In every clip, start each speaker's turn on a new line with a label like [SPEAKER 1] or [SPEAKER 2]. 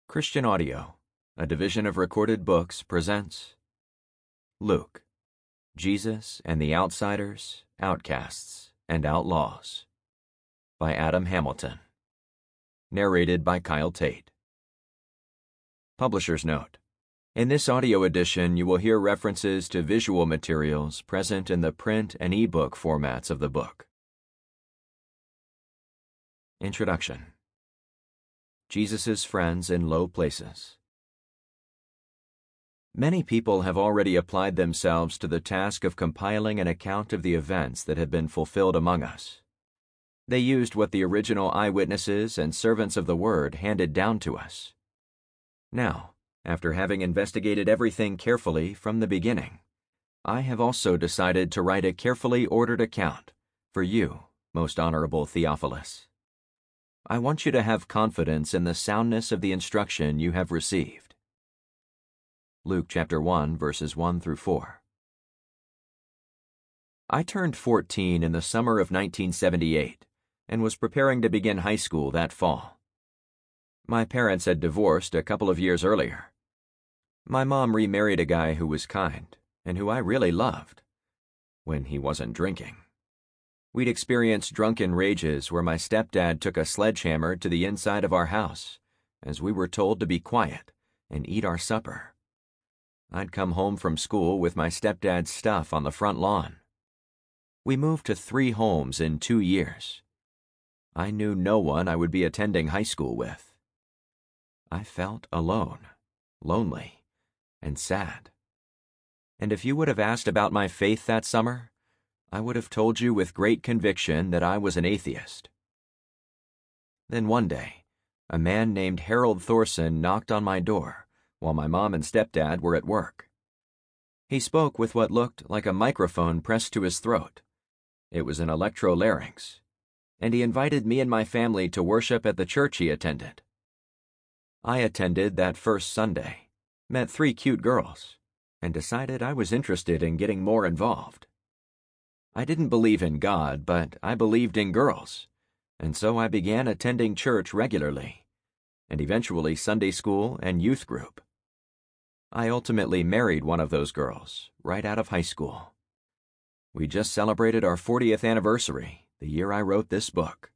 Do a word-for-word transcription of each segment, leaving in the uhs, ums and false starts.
[SPEAKER 1] Christian Audio, a division of Recorded Books, presents Luke, Jesus and the Outsiders, Outcasts, and Outlaws by Adam Hamilton. Narrated by Kyle Tate. Publisher's note: in this audio edition you will hear references to visual materials present in the print and e-book formats of the book. Introduction. Jesus' Friends in Low Places. Many people have already applied themselves to the task of compiling an account of the events that have been fulfilled among us. They used what the original eyewitnesses and servants of the Word handed down to us. Now, after having investigated everything carefully from the beginning, I have also decided to write a carefully ordered account for you, most honorable Theophilus. I want you to have confidence in the soundness of the instruction you have received. Luke chapter one, verses one through four. I turned fourteen in the summer of nineteen seventy-eight and was preparing to begin high school that fall. My parents had divorced a couple of years earlier. My mom remarried a guy who was kind and who I really loved, when he wasn't drinking. We'd experienced drunken rages where my stepdad took a sledgehammer to the inside of our house, as we were told to be quiet and eat our supper. I'd come home from school with my stepdad's stuff on the front lawn. We moved to three homes in two years. I knew no one I would be attending high school with. I felt alone, lonely, and sad. And if you would have asked about my faith that summer, I would have told you with great conviction that I was an atheist. Then one day, a man named Harold Thorson knocked on my door while my mom and stepdad were at work. He spoke with what looked like a microphone pressed to his throat. It was an electrolarynx, and he invited me and my family to worship at the church he attended. I attended that first Sunday, met three cute girls, and decided I was interested in getting more involved. I didn't believe in God, but I believed in girls, and so I began attending church regularly, and eventually Sunday school and youth group. I ultimately married one of those girls right out of high school. We just celebrated our fortieth anniversary the year I wrote this book.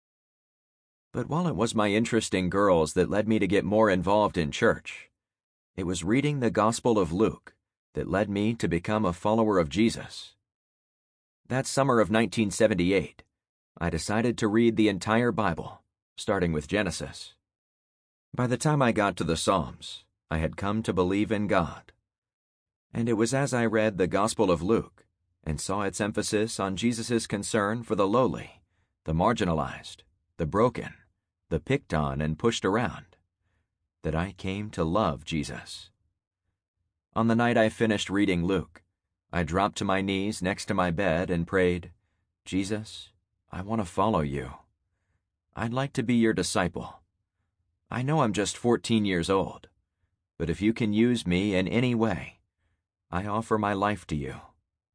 [SPEAKER 1] But while it was my interest in girls that led me to get more involved in church, it was reading the Gospel of Luke that led me to become a follower of Jesus. That summer of nineteen seventy-eight, I decided to read the entire Bible, starting with Genesis. By the time I got to the Psalms, I had come to believe in God. And it was as I read the Gospel of Luke and saw its emphasis on Jesus' concern for the lowly, the marginalized, the broken, the picked on and pushed around, that I came to love Jesus. On the night I finished reading Luke, I dropped to my knees next to my bed and prayed, Jesus, I want to follow you. I'd like to be your disciple. I know I'm just fourteen years old, but if you can use me in any way, I offer my life to you.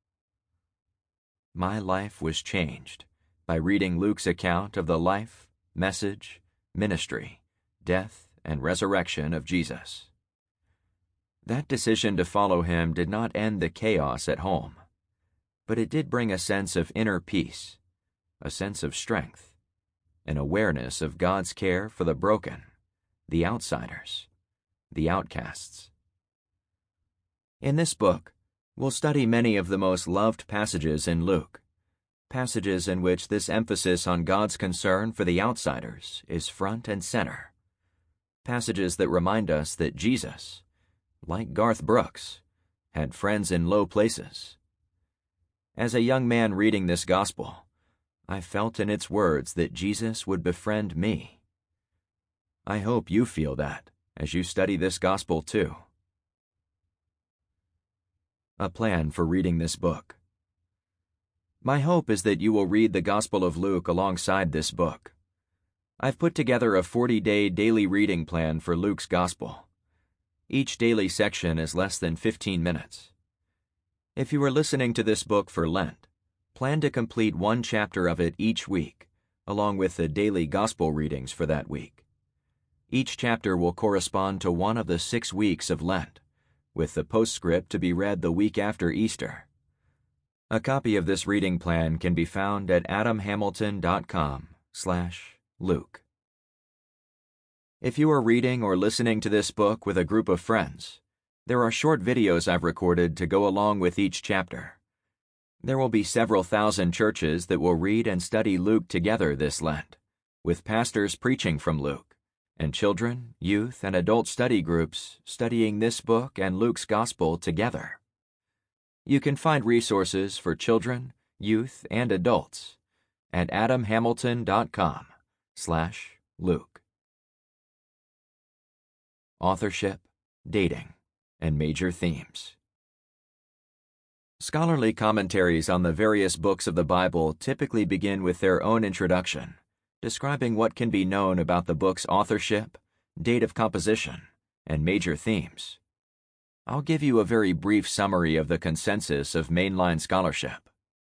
[SPEAKER 1] My life was changed by reading Luke's account of the life, message, ministry, death, and resurrection of Jesus. That decision to follow him did not end the chaos at home, but it did bring a sense of inner peace, a sense of strength, an awareness of God's care for the broken, the outsiders, the outcasts. In this book, we'll study many of the most loved passages in Luke, passages in which this emphasis on God's concern for the outsiders is front and center, passages that remind us that Jesus, like Garth Brooks, had friends in low places. As a young man reading this gospel, I felt in its words that Jesus would befriend me. I hope you feel that as you study this gospel too. A plan for reading this book. My hope is that you will read the Gospel of Luke alongside this book. I've put together a forty-day daily reading plan for Luke's gospel. Each daily section is less than fifteen minutes. If you are listening to this book for Lent, plan to complete one chapter of it each week, along with the daily gospel readings for that week. Each chapter will correspond to one of the six weeks of Lent, with the postscript to be read the week after Easter. A copy of this reading plan can be found at adamhamilton.com slash Luke. If you are reading or listening to this book with a group of friends, there are short videos I've recorded to go along with each chapter. There will be several thousand churches that will read and study Luke together this Lent, with pastors preaching from Luke, and children, youth, and adult study groups studying this book and Luke's Gospel together. You can find resources for children, youth, and adults at adamhamilton.com slash Luke. Authorship, dating, and major themes. Scholarly commentaries on the various books of the Bible typically begin with their own introduction, describing what can be known about the book's authorship, date of composition, and major themes. I'll give you a very brief summary of the consensus of mainline scholarship.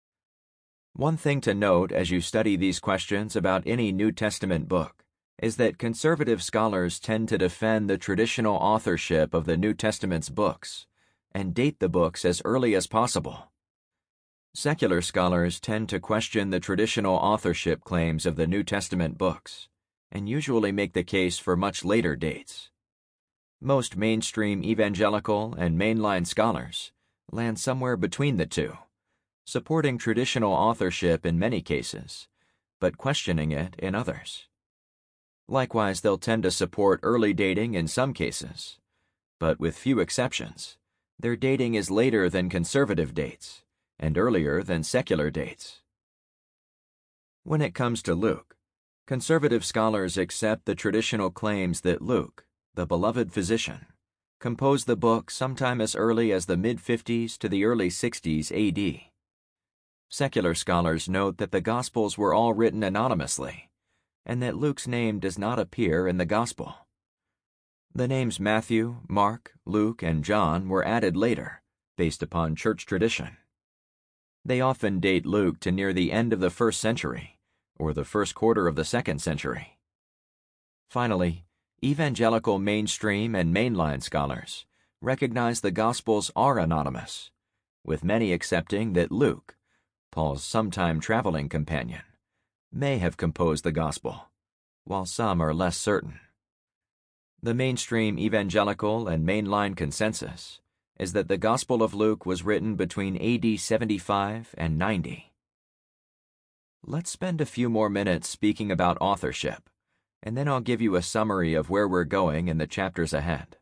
[SPEAKER 1] One thing to note as you study these questions about any New Testament book is that conservative scholars tend to defend the traditional authorship of the New Testament's books and date the books as early as possible. Secular scholars tend to question the traditional authorship claims of the New Testament books and usually make the case for much later dates. Most mainstream evangelical and mainline scholars land somewhere between the two, supporting traditional authorship in many cases, but questioning it in others. Likewise, they'll tend to support early dating in some cases, but with few exceptions, their dating is later than conservative dates and earlier than secular dates. When it comes to Luke, conservative scholars accept the traditional claims that Luke, the beloved physician, composed the book sometime as early as the mid-fifties to the early sixties A D. Secular scholars note that the Gospels were all written anonymously, and that Luke's name does not appear in the Gospel. The names Matthew, Mark, Luke, and John were added later, based upon church tradition. They often date Luke to near the end of the first century, or the first quarter of the second century. Finally, evangelical mainstream and mainline scholars recognize the Gospels are anonymous, with many accepting that Luke, Paul's sometime traveling companion, may have composed the Gospel, while some are less certain. The mainstream evangelical and mainline consensus is that the Gospel of Luke was written between A D seventy-five and ninety. Let's spend a few more minutes speaking about authorship, and then I'll give you a summary of where we're going in the chapters ahead.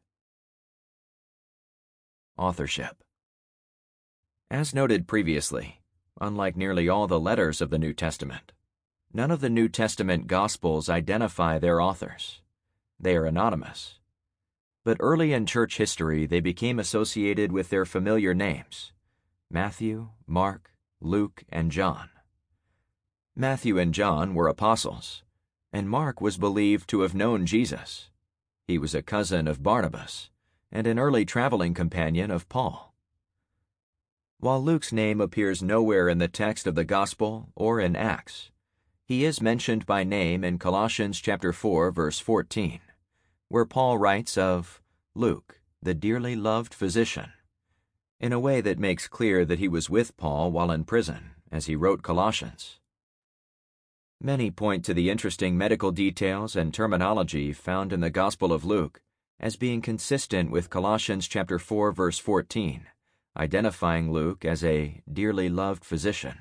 [SPEAKER 1] Authorship. As noted previously, unlike nearly all the letters of the New Testament, none of the New Testament Gospels identify their authors. They are anonymous. But early in church history, they became associated with their familiar names: Matthew, Mark, Luke, and John. Matthew and John were apostles, and Mark was believed to have known Jesus. He was a cousin of Barnabas and an early traveling companion of Paul. While Luke's name appears nowhere in the text of the Gospel or in Acts, he is mentioned by name in Colossians chapter four, verse fourteen, where Paul writes of Luke, the dearly loved physician, in a way that makes clear that he was with Paul while in prison, as he wrote Colossians. Many point to the interesting medical details and terminology found in the Gospel of Luke as being consistent with Colossians chapter four, verse fourteen, identifying Luke as a dearly loved physician.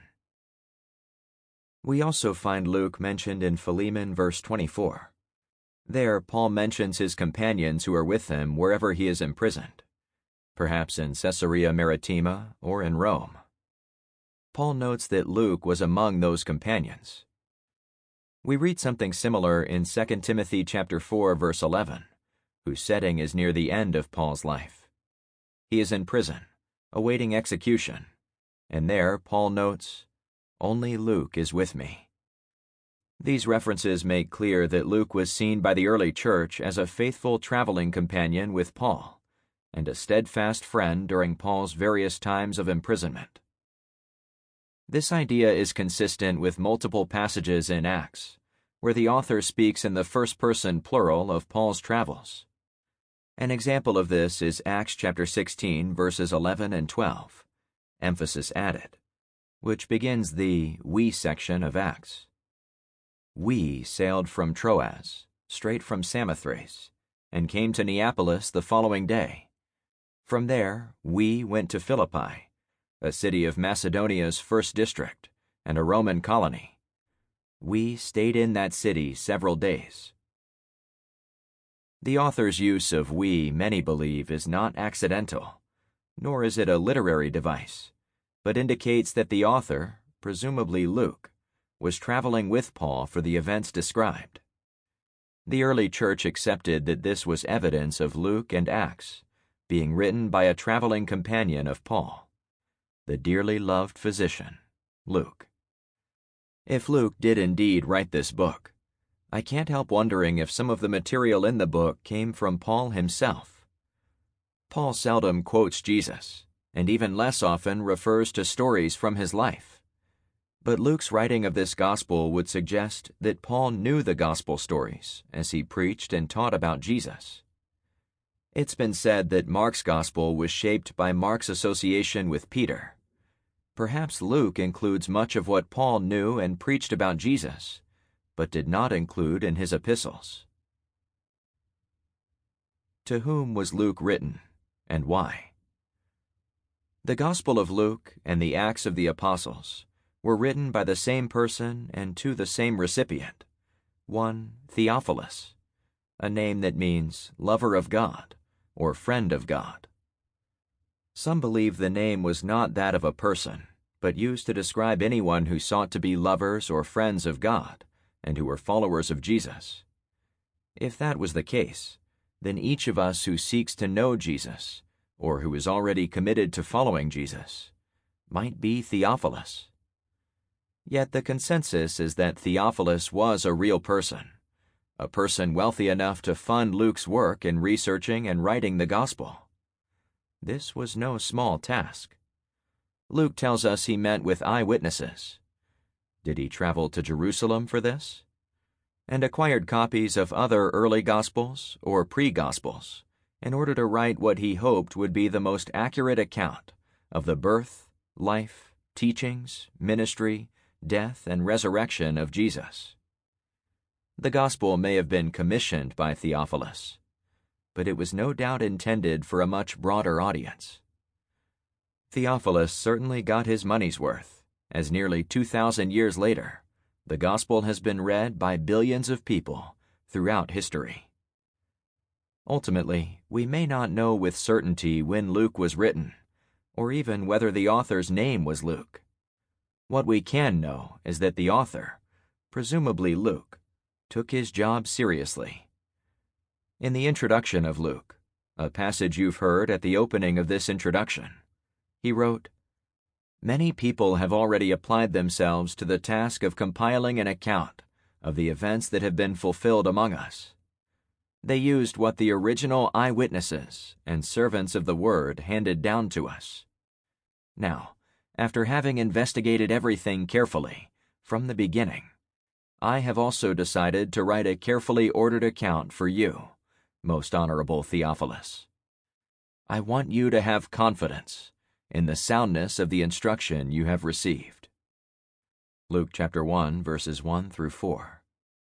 [SPEAKER 1] We also find Luke mentioned in Philemon verse twenty-four. There, Paul mentions his companions who are with him wherever he is imprisoned, perhaps in Caesarea Maritima or in Rome. Paul notes that Luke was among those companions. We read something similar in Second Timothy chapter four, verse eleven, whose setting is near the end of Paul's life. He is in prison, awaiting execution, and there Paul notes, "Only Luke is with me." These references make clear that Luke was seen by the early church as a faithful traveling companion with Paul, and a steadfast friend during Paul's various times of imprisonment. This idea is consistent with multiple passages in Acts, where the author speaks in the first-person plural of Paul's travels. An example of this is Acts chapter sixteen, verses eleven and twelve, emphasis added, which begins the we section of Acts. We sailed from Troas, straight from Samothrace, and came to Neapolis the following day. From there, we went to Philippi, a city of Macedonia's first district, and a Roman colony. We stayed in that city several days. The author's use of we, many believe, is not accidental, nor is it a literary device, but indicates that the author, presumably Luke, was traveling with Paul for the events described. The early church accepted that this was evidence of Luke and Acts being written by a traveling companion of Paul, the dearly loved physician, Luke. If Luke did indeed write this book, I can't help wondering if some of the material in the book came from Paul himself. Paul seldom quotes Jesus, and even less often refers to stories from his life. But Luke's writing of this gospel would suggest that Paul knew the gospel stories as he preached and taught about Jesus. It's been said that Mark's gospel was shaped by Mark's association with Peter. Perhaps Luke includes much of what Paul knew and preached about Jesus, but did not include in his epistles. To whom was Luke written, and why? The Gospel of Luke and the Acts of the Apostles were written by the same person and to the same recipient, one Theophilus, a name that means lover of God or friend of God. Some believe the name was not that of a person, but used to describe anyone who sought to be lovers or friends of God and who were followers of Jesus. If that was the case, then each of us who seeks to know Jesus, or who is already committed to following Jesus, might be Theophilus. Yet the consensus is that Theophilus was a real person, a person wealthy enough to fund Luke's work in researching and writing the gospel. This was no small task. Luke tells us he met with eyewitnesses. Did he travel to Jerusalem for this? And acquired copies of other early Gospels or pre-Gospels in order to write what he hoped would be the most accurate account of the birth, life, teachings, ministry, death, and resurrection of Jesus. The Gospel may have been commissioned by Theophilus, but it was no doubt intended for a much broader audience. Theophilus certainly got his money's worth, as nearly two thousand years later, the Gospel has been read by billions of people throughout history. Ultimately, we may not know with certainty when Luke was written, or even whether the author's name was Luke. What we can know is that the author, presumably Luke, took his job seriously. In the introduction of Luke, a passage you've heard at the opening of this introduction, he wrote, "Many people have already applied themselves to the task of compiling an account of the events that have been fulfilled among us. They used what the original eyewitnesses and servants of the Word handed down to us. Now, after having investigated everything carefully, from the beginning, I have also decided to write a carefully ordered account for you, most honorable Theophilus. I want you to have confidence in the soundness of the instruction you have received." Luke chapter one, verses one through four.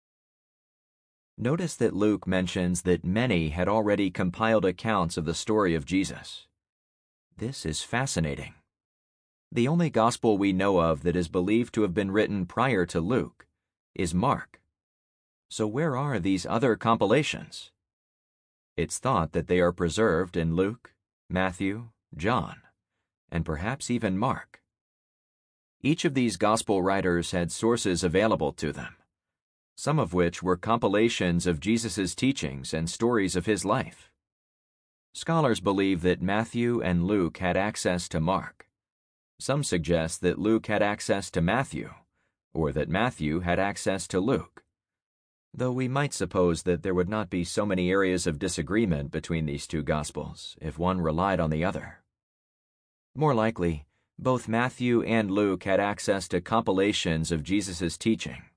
[SPEAKER 1] Notice that Luke mentions that many had already compiled accounts of the story of Jesus. This is fascinating. The only gospel we know of that is believed to have been written prior to Luke is Mark. So where are these other compilations? It's thought that they are preserved in Luke, Matthew, John, and perhaps even Mark. Each of these gospel writers had sources available to them, some of which were compilations of Jesus' teachings and stories of his life. Scholars believe that Matthew and Luke had access to Mark. Some suggest that Luke had access to Matthew, or that Matthew had access to Luke, though we might suppose that there would not be so many areas of disagreement between these two Gospels if one relied on the other. More likely, both Matthew and Luke had access to compilations of Jesus' teaching,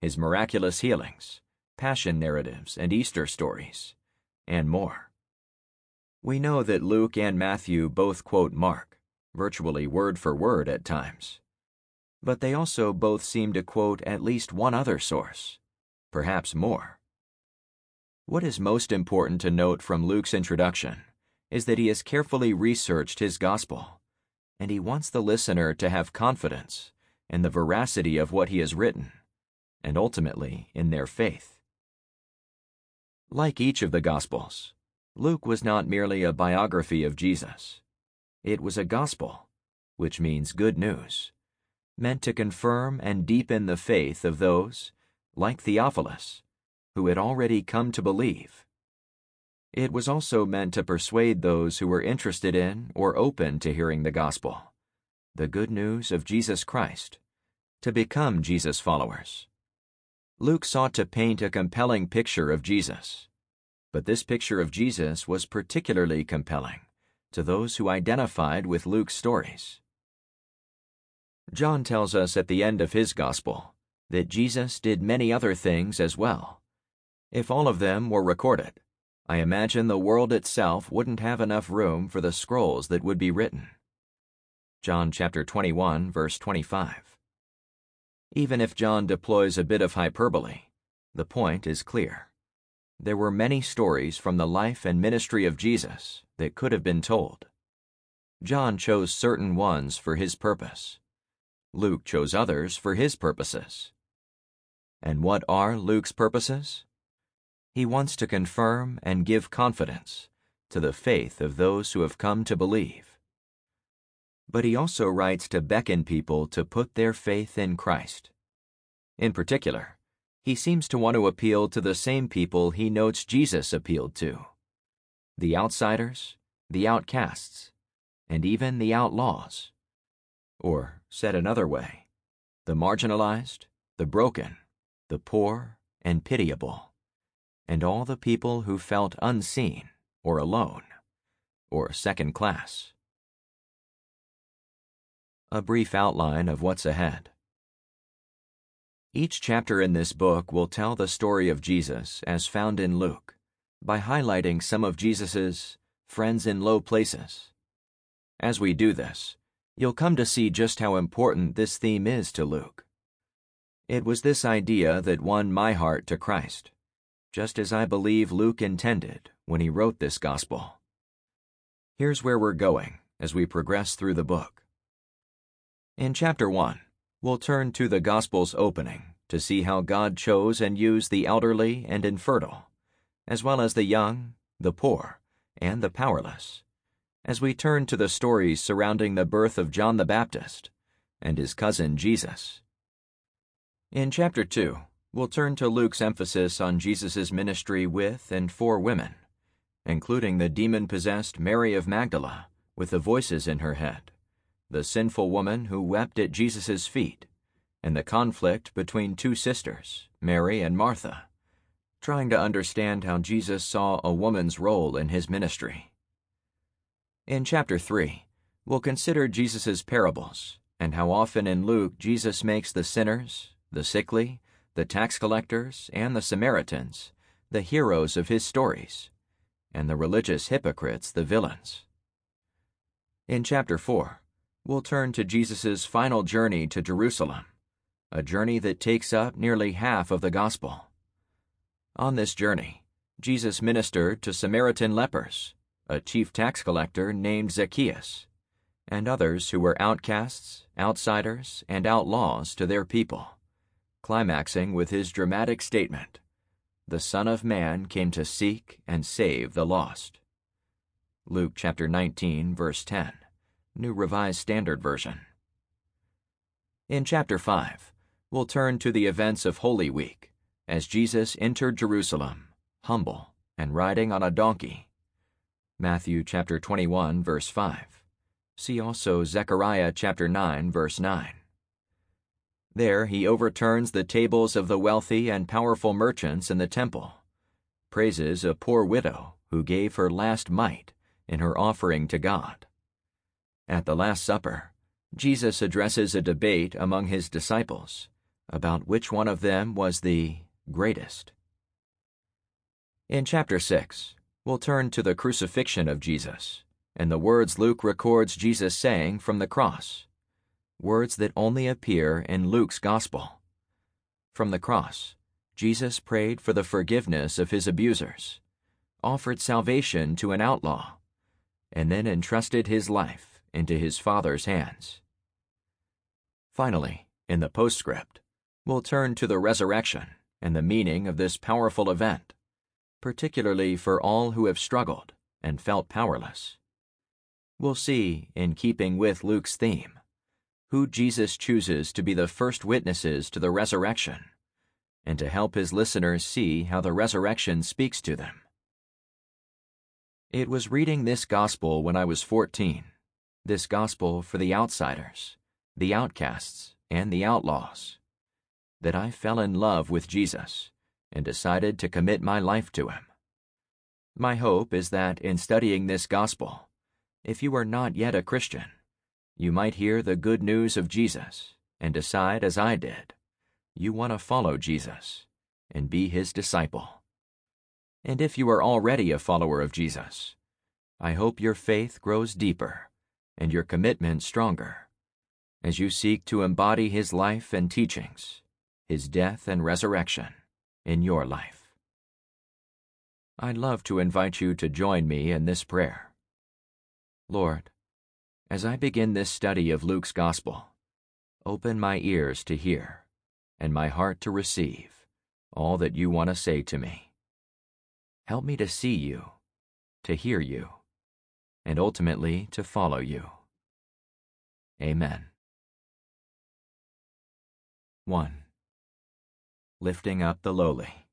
[SPEAKER 1] his miraculous healings, passion narratives and Easter stories, and more. We know that Luke and Matthew both quote Mark, virtually word for word at times. But they also both seem to quote at least one other source, perhaps more. What is most important to note from Luke's introduction is that he has carefully researched his gospel, and he wants the listener to have confidence in the veracity of what he has written, and ultimately in their faith. Like each of the Gospels, Luke was not merely a biography of Jesus. It was a gospel, which means good news, meant to confirm and deepen the faith of those, like Theophilus, who had already come to believe. It was also meant to persuade those who were interested in or open to hearing the gospel, the good news of Jesus Christ, to become Jesus followers. Luke sought to paint a compelling picture of Jesus, but this picture of Jesus was particularly compelling to those who identified with Luke's stories. John tells us at the end of his gospel that Jesus did many other things as well. If all of them were recorded, I imagine the world itself wouldn't have enough room for the scrolls that would be written. John chapter twenty-one, verse twenty-five. Even if John deploys a bit of hyperbole, the point is clear. There were many stories from the life and ministry of Jesus that could have been told. John chose certain ones for his purpose. Luke chose others for his purposes. And what are Luke's purposes? He wants to confirm and give confidence to the faith of those who have come to believe. But he also writes to beckon people to put their faith in Christ. In particular, he seems to want to appeal to the same people he notes Jesus appealed to: the outsiders, the outcasts, and even the outlaws. Or, said another way, the marginalized, the broken, the poor and pitiable, and all the people who felt unseen or alone or second class. A brief outline of what's ahead. Each chapter in this book will tell the story of Jesus as found in Luke, by highlighting some of Jesus's friends in low places. As we do this, you'll come to see just how important this theme is to Luke. It was this idea that won my heart to Christ, just as I believe Luke intended when he wrote this gospel. Here's where we're going as we progress through the book. In chapter one, we'll turn to the gospel's opening to see how God chose and used the elderly and infertile, as well as the young, the poor, and the powerless, as we turn to the stories surrounding the birth of John the Baptist and his cousin Jesus. In chapter two, we'll turn to Luke's emphasis on Jesus' ministry with and for women, including the demon-possessed Mary of Magdala with the voices in her head, the sinful woman who wept at Jesus' feet, and the conflict between two sisters, Mary and Martha, trying to understand how Jesus saw a woman's role in his ministry. In chapter three, we'll consider Jesus' parables and how often in Luke Jesus makes the sinners, the sickly, the tax collectors, and the Samaritans the heroes of his stories, and the religious hypocrites the villains. In chapter four, we'll turn to Jesus' final journey to Jerusalem, a journey that takes up nearly half of the gospel. On this journey, Jesus ministered to Samaritan lepers, a chief tax collector named Zacchaeus, and others who were outcasts, outsiders, and outlaws to their people, climaxing with his dramatic statement, "The Son of Man came to seek and save the lost." Luke chapter nineteen, verse ten, New Revised Standard Version. In chapter five, we'll turn to the events of Holy Week, as Jesus entered Jerusalem, humble and riding on a donkey. Matthew chapter twenty-one, verse five. See also Zechariah chapter nine, verse nine. There he overturns the tables of the wealthy and powerful merchants in the temple, praises a poor widow who gave her last mite in her offering to God. At the Last Supper, Jesus addresses a debate among his disciples about which one of them was the greatest. In chapter six, we'll turn to the crucifixion of Jesus and the words Luke records Jesus saying from the cross, words that only appear in Luke's gospel. From the cross, Jesus prayed for the forgiveness of his abusers, offered salvation to an outlaw, and then entrusted his life into his Father's hands. Finally, in the postscript, we'll turn to the resurrection and the meaning of this powerful event, particularly for all who have struggled and felt powerless. We'll see, in keeping with Luke's theme, who Jesus chooses to be the first witnesses to the resurrection, and to help his listeners see how the resurrection speaks to them. It was reading this gospel when I was fourteen, this gospel for the outsiders, the outcasts, and the outlaws, that I fell in love with Jesus and decided to commit my life to him. My hope is that in studying this gospel, if you are not yet a Christian, you might hear the good news of Jesus and decide, as I did, you want to follow Jesus and be his disciple. And if you are already a follower of Jesus, I hope your faith grows deeper and your commitment stronger as you seek to embody his life and teachings, his death and resurrection in your life. I'd love to invite you to join me in this prayer. Lord, as I begin this study of Luke's gospel, open my ears to hear and my heart to receive all that you want to say to me. Help me to see you, to hear you, and ultimately to follow you. Amen. one. Lifting up the lowly.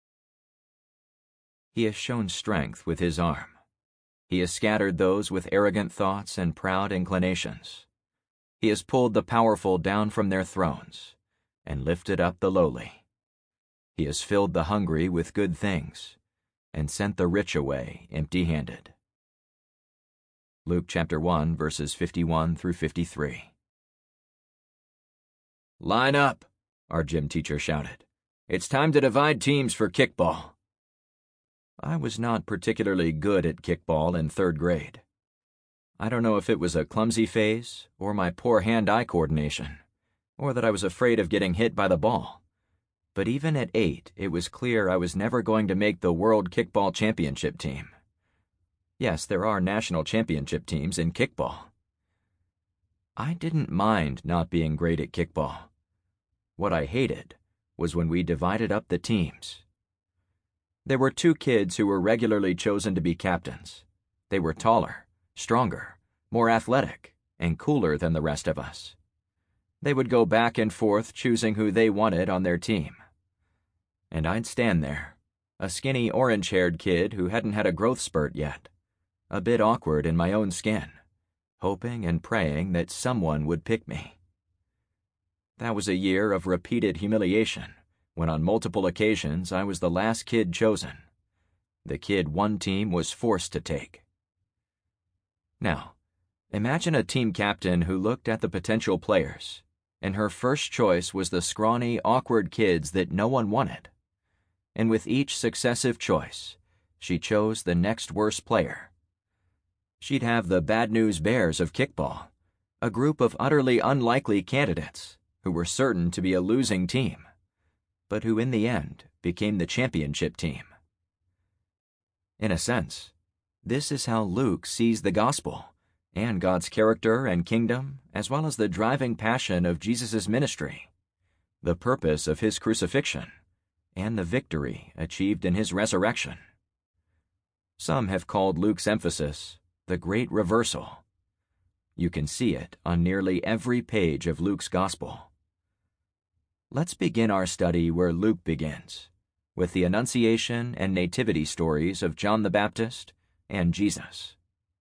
[SPEAKER 1] He has shown strength with his arm. He has scattered those with arrogant thoughts and proud inclinations. He has pulled the powerful down from their thrones and lifted up the lowly. He has filled the hungry with good things and sent the rich away empty-handed. Luke chapter one, verses fifty-one through fifty-three. Line up, our gym teacher shouted. It's time to divide teams for kickball. I was not particularly good at kickball in third grade. I don't know if it was a clumsy phase or my poor hand-eye coordination, or that I was afraid of getting hit by the ball. But even at eight, it was clear I was never going to make the World Kickball Championship team. Yes, there are national championship teams in kickball. I didn't mind not being great at kickball. What I hated was when we divided up the teams. There were two kids who were regularly chosen to be captains. They were taller, stronger, more athletic, and cooler than the rest of us. They would go back and forth choosing who they wanted on their team. And I'd stand there, a skinny orange-haired kid who hadn't had a growth spurt yet, a bit awkward in my own skin, hoping and praying that someone would pick me. That was a year of repeated humiliation, when on multiple occasions I was the last kid chosen, the kid one team was forced to take. Now, imagine a team captain who looked at the potential players, and her first choice was the scrawny, awkward kids that no one wanted. And with each successive choice, she chose the next worst player. She'd have the Bad News Bears of kickball, a group of utterly unlikely candidates who were certain to be a losing team, but who in the end became the championship team. In a sense, this is how Luke sees the gospel and God's character and kingdom, as well as the driving passion of Jesus' ministry, the purpose of his crucifixion, and the victory achieved in his resurrection. Some have called Luke's emphasis the great reversal. You can see it on nearly every page of Luke's gospel. Let's begin our study where Luke begins, with the Annunciation and Nativity stories of John the Baptist and Jesus.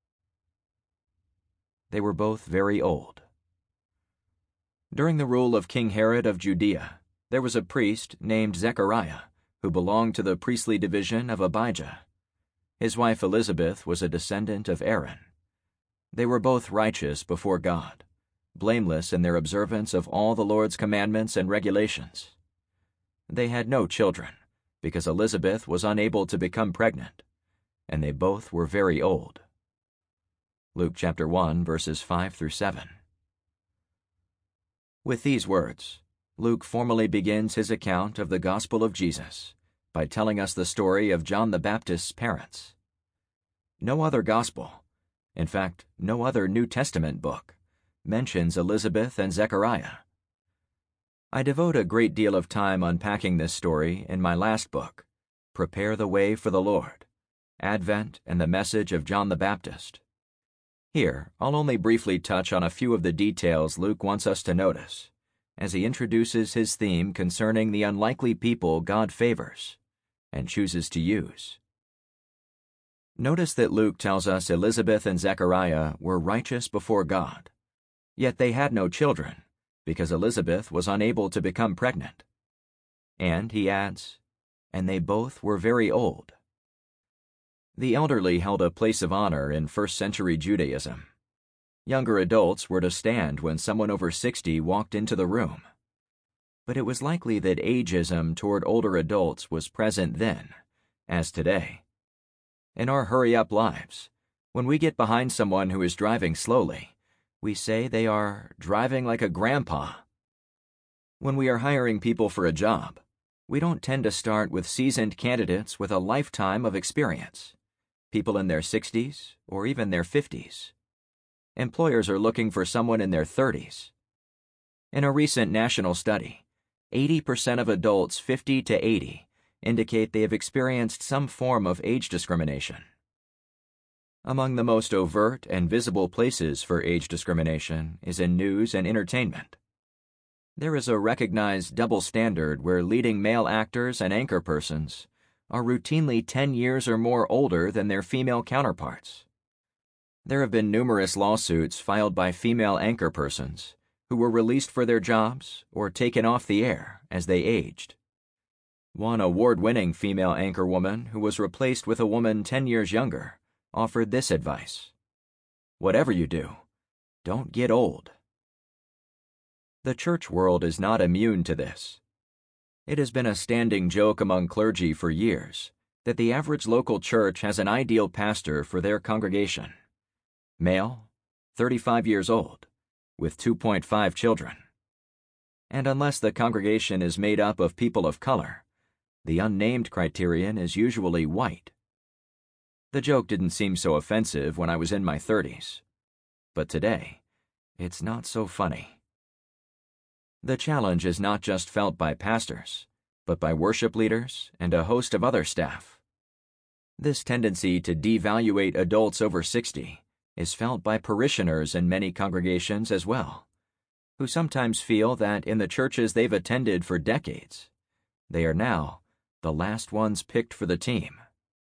[SPEAKER 1] They were both very old. During the rule of King Herod of Judea, there was a priest named Zechariah who belonged to the priestly division of Abijah. His wife Elizabeth was a descendant of Aaron. They were both righteous before God, blameless in their observance of all the Lord's commandments and regulations. They had no children, because Elizabeth was unable to become pregnant, and they both were very old. Luke chapter one, verses five through seven. With these words, Luke formally begins his account of the gospel of Jesus by telling us the story of John the Baptist's parents. No other gospel, in fact, no other New Testament book, mentions Elizabeth and Zechariah. I devote a great deal of time unpacking this story in my last book, Prepare the Way for the Lord, Advent and the Message of John the Baptist. Here, I'll only briefly touch on a few of the details Luke wants us to notice, as he introduces his theme concerning the unlikely people God favors and chooses to use. Notice that Luke tells us Elizabeth and Zechariah were righteous before God, yet they had no children, because Elizabeth was unable to become pregnant. And, he adds, and they both were very old. The elderly held a place of honor in first-century Judaism. Younger adults were to stand when someone over sixty walked into the room. But it was likely that ageism toward older adults was present then, as today. In our hurry-up lives, when we get behind someone who is driving slowly, we say they are driving like a grandpa. When we are hiring people for a job, we don't tend to start with seasoned candidates with a lifetime of experience, people in their sixties or even their fifties. Employers are looking for someone in their thirties. In a recent national study, eighty percent of adults fifty to eighty indicate they have experienced some form of age discrimination. Among the most overt and visible places for age discrimination is in news and entertainment. There is a recognized double standard where leading male actors and anchor persons are routinely ten years or more older than their female counterparts. There have been numerous lawsuits filed by female anchor persons who were released for their jobs or taken off the air as they aged. One award-winning female anchor woman who was replaced with a woman ten years younger offered this advice: whatever you do, don't get old. The church world is not immune to this. It has been a standing joke among clergy for years that the average local church has an ideal pastor for their congregation. Male, thirty-five years old, with two point five children. And unless the congregation is made up of people of color, the unnamed criterion is usually white. The joke didn't seem so offensive when I was in my thirties, but today, it's not so funny. The challenge is not just felt by pastors, but by worship leaders and a host of other staff. This tendency to devaluate adults over sixty is felt by parishioners in many congregations as well, who sometimes feel that in the churches they've attended for decades, they are now the last ones picked for the team.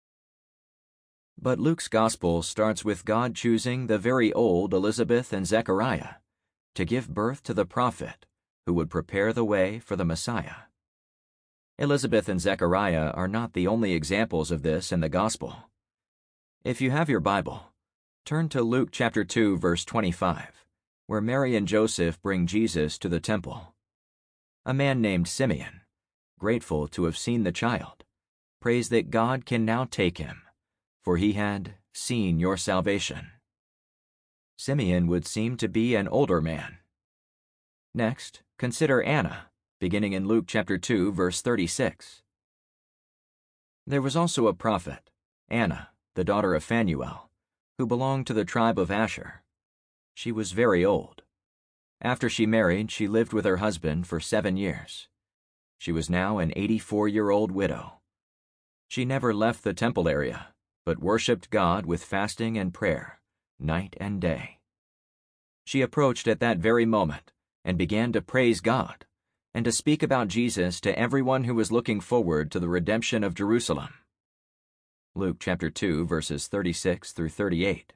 [SPEAKER 1] But Luke's gospel starts with God choosing the very old Elizabeth and Zechariah to give birth to the prophet who would prepare the way for the Messiah. Elizabeth and Zechariah are not the only examples of this in the gospel. If you have your Bible, turn to Luke chapter two, verse twenty-five, where Mary and Joseph bring Jesus to the temple. A man named Simeon, grateful to have seen the child, prays that God can now take him, for he had seen your salvation. Simeon would seem to be an older man. Next, consider Anna, beginning in Luke chapter two, verse thirty-six. There was also a prophet, Anna, the daughter of Phanuel, who belonged to the tribe of Asher. She was very old. After she married, she lived with her husband for seven years. She was now an eighty-four-year-old widow. She never left the temple area, but worshipped God with fasting and prayer, night and day. She approached at that very moment and began to praise God and to speak about Jesus to everyone who was looking forward to the redemption of Jerusalem. Luke chapter two, verses thirty-six through thirty-eight.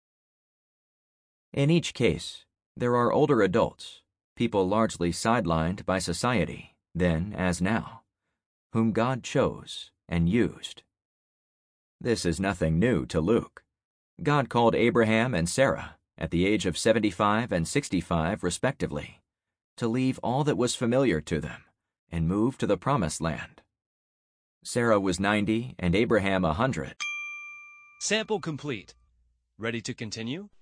[SPEAKER 1] In each case, there are older adults, people largely sidelined by society, then as now, whom God chose and used. This is nothing new to Luke. God called Abraham and Sarah, at the age of seventy-five and sixty-five, respectively, to leave all that was familiar to them and move to the Promised Land. Sarah was ninety and Abraham a hundred.
[SPEAKER 2] Sample complete. Ready to continue?